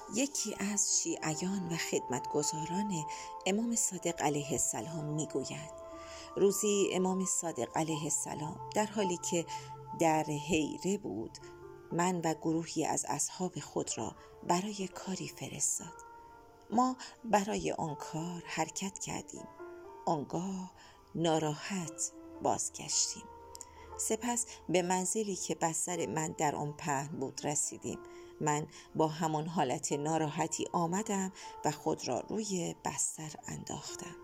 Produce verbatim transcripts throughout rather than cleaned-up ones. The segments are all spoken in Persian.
یکی از شیعیان و خدمتگزاران امام صادق علیه السلام میگوید روزی امام صادق علیه السلام در حالی که در حیره بود من و گروهی از اصحاب خود را برای کاری فرستاد. ما برای آن کار حرکت کردیم. آنگاه ناراحت بازگشتیم. سپس به منزلی که بستر من در آن پهن بود رسیدیم. من با همان حالت ناراحتی آمدم و خود را روی بستر انداختم.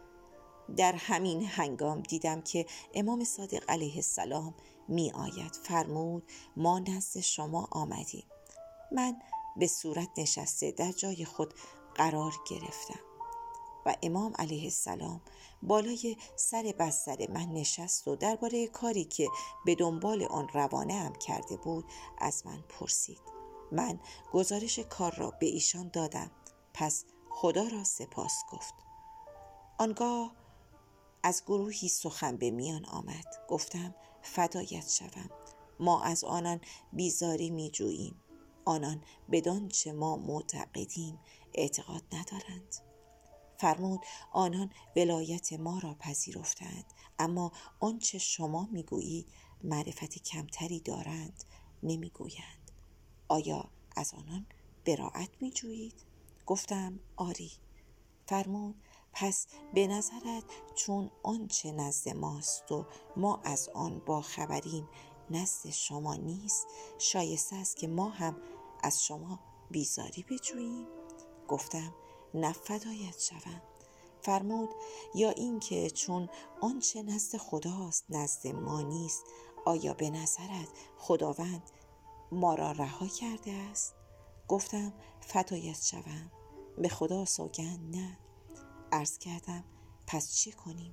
در همین هنگام دیدم که امام صادق علیه السلام می آید. فرمود ما نزد شما آمدیم. من به صورت نشسته در جای خود قرار گرفتم و امام علیه السلام بالای سر بستر من نشست و درباره کاری که به دنبال آن روانه ام کرده بود از من پرسید. من گزارش کار را به ایشان دادم. پس خدا را سپاس گفت. آنگاه از گروهی سخن به میان آمد. گفتم فدایت شوم. ما از آنان بیزاری می جوییم. آنان بدان چه ما معتقدیم اعتقاد ندارند. فرمود آنان ولایت ما را پذیرفتند، اما آنچه شما میگویید معرفت کمتری دارند نمیگویند. آیا از آنان براءت میجویید؟ گفتم آری. فرمود پس به نظرت چون آنچه نزد ماست و ما از آن با خبریم نزد شما نیست، شایسته است که ما هم از شما بیزاری بجوییم؟ گفتم نه فدایت شوم. فرمود یا این که چون آنچه نزد خداست نزد ما نیست، آیا به نظرت خداوند ما را رها کرده است؟ گفتم فدایت شوم. به خدا سوگند نه. عرض کردم پس چه کنیم؟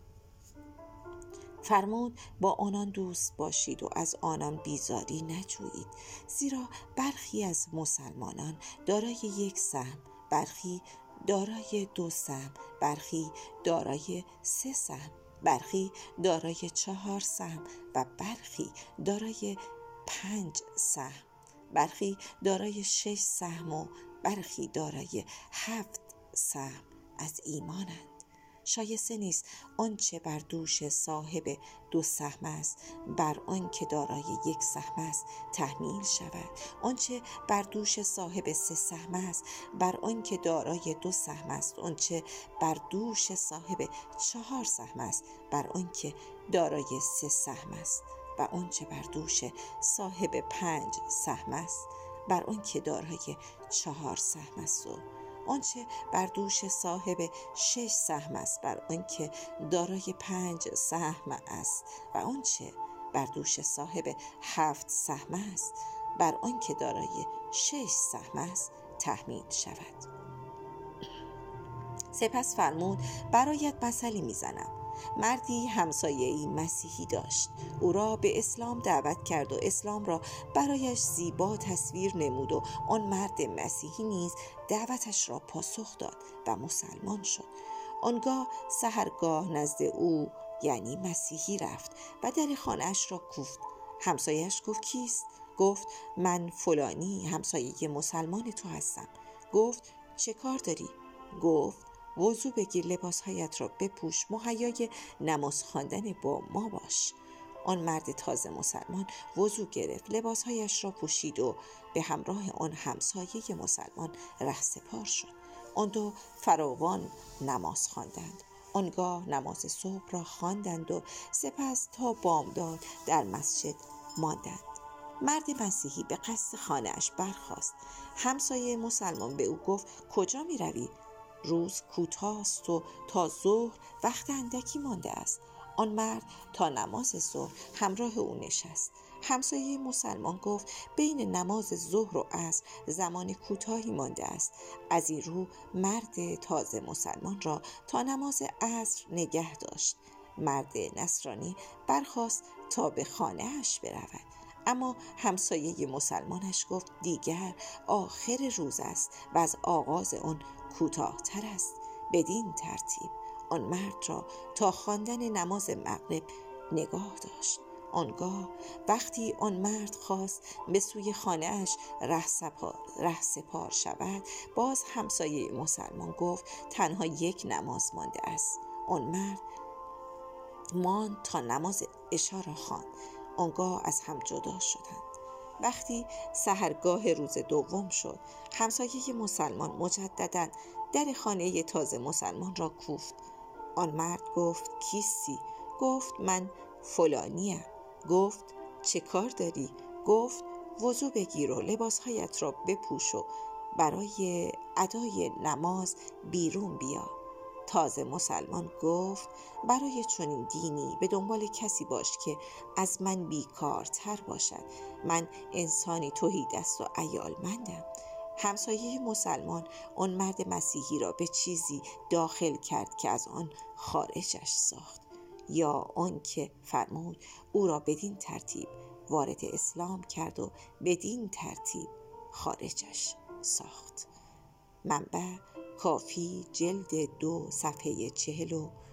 فرمود با آنان دوست باشید و از آنان بیزاری نجویید، زیرا برخی از مسلمانان دارای یک سهم، برخی دارای دو سهم، برخی دارای سه سهم، برخی دارای چهار سهم و برخی دارای پنج سهم، برخی دارای شش سهم و برخی دارای هفت سهم از ایمانند. شایسته نیست آنچه بر دوش صاحب دو سهم است بر آنکه دارای یک سهم است تحمیل شود، آنچه بر دوش صاحب سه سهم است بر آنکه دارای دو سهم است، آنچه بر دوش صاحب چهار سهم است بر آنکه دارای سه سهم است و آنچه بر دوش صاحب پنج سهم است بر آنکه دارای چهار سهم است و آنچه بر دوش صاحب شش سهم است بر آنکه دارای پنج سهم است و آنچه بر دوش صاحب هفت سهم است بر آنکه دارای شش سهم است تحمیل شود. سپس فرمود برایت مثلی میزنم. مردی همسایه‌ای مسیحی داشت. او را به اسلام دعوت کرد و اسلام را برایش زیبا تصویر نمود و آن مرد مسیحی نیز دعوتش را پاسخ داد و مسلمان شد. آنگاه سحرگاه نزد او یعنی مسیحی رفت و در خانه‌اش را کوفت. همسایه‌اش گفت کیست؟ گفت من فلانی همسایه مسلمان تو هستم. گفت چه کار داری؟ گفت وضو بگیر، لباسهایت را بپوش، مهیای نماز خواندن با ما باش. آن مرد تازه مسلمان وضو گرفت، لباسهایش را پوشید و به همراه آن همسایه مسلمان رهسپار شد. آن دو فراوان نماز خواندند. آنگاه نماز صبح را خواندند و سپس تا بامداد در مسجد ماندند. مرد مسیحی به قصد خانه‌اش برخاست. همسایه مسلمان به او گفت کجا می روی؟ روز کوتاست و تا ظهر وقت اندکی مانده است. آن مرد تا نماز ظهر همراه او نشست. همسایه مسلمان گفت بین نماز ظهر و عصر زمان کوتاهی مانده است. از این رو مرد تازه مسلمان را تا نماز عصر نگه داشت. مرد نصرانی برخاست تا به خانه اش برود، اما همسایه مسلمانش گفت دیگر آخر روز است و از آغاز آن کوتاه‌تر است. بدین ترتیب آن مرد را تا خواندن نماز مغرب نگاه داشت. آنگاه وقتی آن مرد خواست به سوی خانه‌اش رهسپار رهسپار شود، باز همسایه مسلمان گفت تنها یک نماز مانده است. آن مرد ماند تا نماز عشا را خواند. آنگاه از هم جدا شدند. وقتی سحرگاه روز دوم شد، همسایه مسلمان مجدداً در خانه تازه مسلمان را کوفت. آن مرد گفت کیستی؟ گفت من فلانیم. گفت چه کار داری؟ گفت وضو بگیر و لباسهایت را بپوش و برای ادای نماز بیرون بیا. تازه مسلمان گفت برای چنین دینی به دنبال کسی باش که از من بیکارتر باشد. من انسانی تهیدست و عیالمندم. همسایه مسلمان آن مرد مسیحی را به چیزی داخل کرد که از آن خارجش ساخت، یا آن که فرمود او را بدین ترتیب وارد اسلام کرد و بدین ترتیب خارجش ساخت. منبع کافی جلد دو صفحه چهل و